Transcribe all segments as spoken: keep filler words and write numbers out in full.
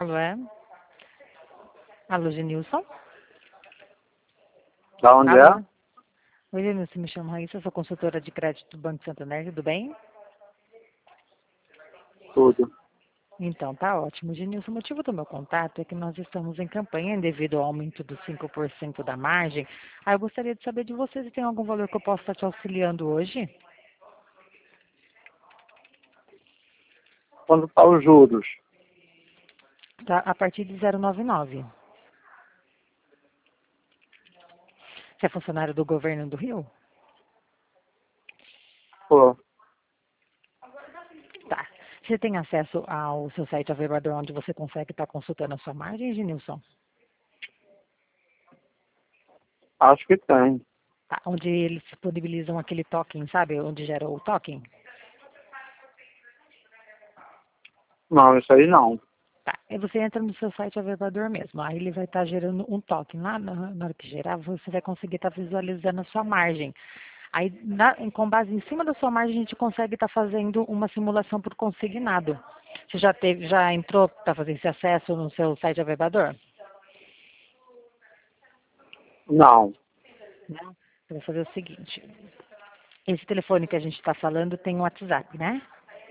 Alô, é? Alô, Genilson? Da onde Alô? é? Oi, Genilson, me chamo Raíssa, sou consultora de crédito do Banco Santander, tudo bem? Tudo. Então, tá ótimo. Genilson, o motivo do meu contato é que nós estamos em campanha devido ao aumento dos cinco por cento da margem. Aí eu gostaria de saber de você se tem algum valor que eu possa estar te auxiliando hoje. Quando tá os juros? Tá a partir de zero vírgula noventa e nove. Você é funcionário do governo do Rio? Pô, Tá. Você tem acesso ao seu site Averbador, onde você consegue estar consultando a sua margem, Genilson? acho que tem. Tá. Onde eles disponibilizam aquele token, sabe? Onde gera o token? Não, isso aí não. Tá. Aí você entra no seu site Averbador mesmo. Aí ele vai estar gerando um token. Lá na, na hora que gerar, você vai conseguir estar visualizando a sua margem. Aí, na- com base em cima da sua margem, a gente consegue estar fazendo uma simulação por consignado. Você já teve, já entrou para fazer esse acesso no seu site Averbador? Não, Não? Você vai fazer o seguinte. Esse telefone que a gente está falando tem um WhatsApp, né?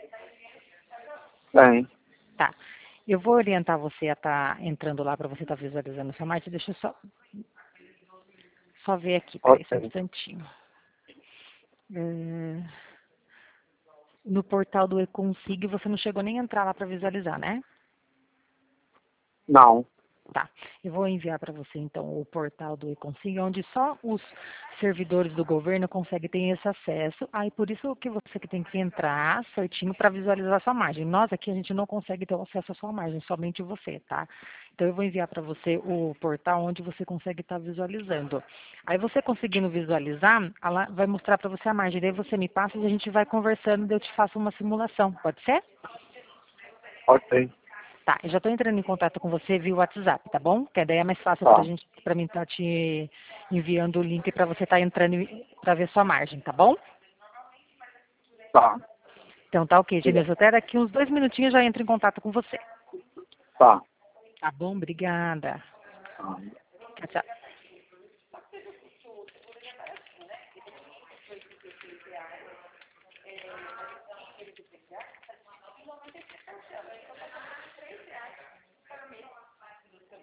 tem. Tá. Eu vou orientar você a estar entrando lá para você estar visualizando a sua margem. Deixa eu só, só ver aqui, peraí, só um Ok. instantinho. É, no portal do Econsig você não chegou nem a entrar lá para visualizar, né? Não. Tá. Eu vou enviar para você, então, o portal do Econsig, onde só os servidores do governo conseguem ter esse acesso. Aí, por isso que você que tem que entrar certinho para visualizar a sua margem. Nós aqui, a gente não consegue ter o acesso à sua margem, somente você, tá? Então, eu vou enviar para você o portal onde você consegue estar visualizando. Aí, você conseguindo visualizar, ela vai mostrar para você a margem. Daí, você me passa e a gente vai conversando e eu te faço uma simulação. Pode ser? Ok. Tá, eu já estou entrando em contato com você via WhatsApp, tá bom? Que daí é mais fácil pra Tá. gente, para mim estar te enviando o link para você estar entrando para ver sua margem, tá bom? Tá. Então tá ok, Genilson. Até daqui uns dois minutinhos eu já entro em contato com você. Tá. Tá bom? Obrigada. Tá. Tchau, tchau.